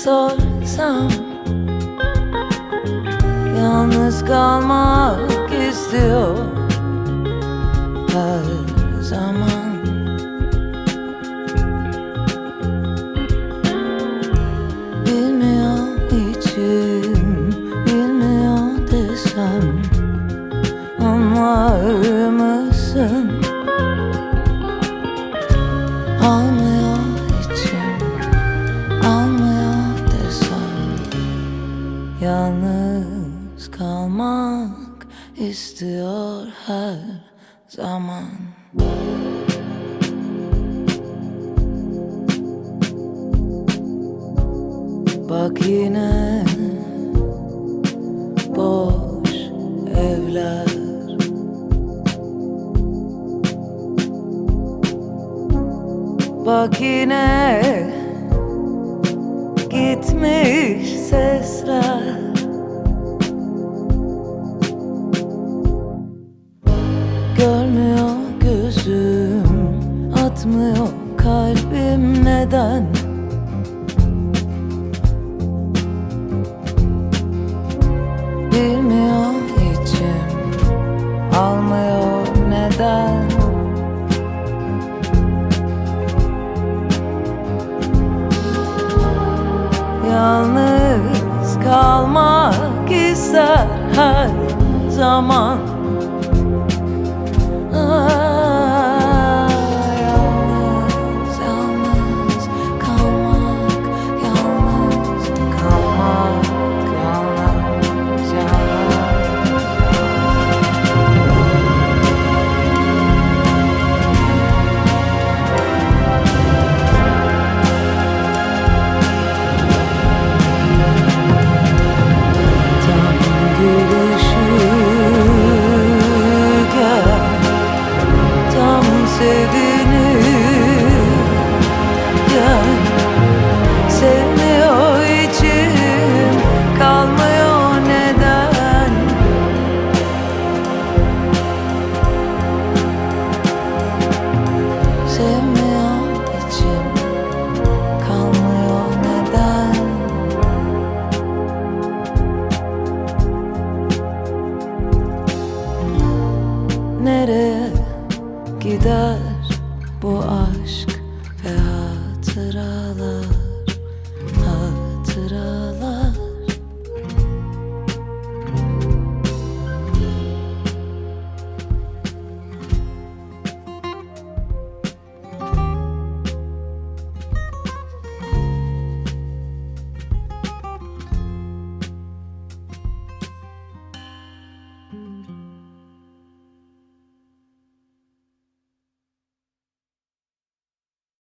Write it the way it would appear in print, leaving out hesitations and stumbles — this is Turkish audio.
sorsam, yalnız kalmak istiyor her zaman. Bilmiyor içim, bilmiyor desem anlar mısın? Almıyor içim, almıyor desem yalnız kalmak istiyor her zaman. Bak yine boş evler, bak yine gitmiş sesler. Görmüyor gözüm, atmıyor kalbim neden? Bilmiyor içim, almıyor neden? Yalnız kalmak ister her zaman. Yalnız, yalnız kalmak, yalnız kalmak, yalnız, yalnız. Tam gülüşürken, tam sevinirken, sevmiyor içim, kalmıyor neden? Sevmiyor içim, kalmıyor neden? Nereye gider bu aşk ve hatıralar?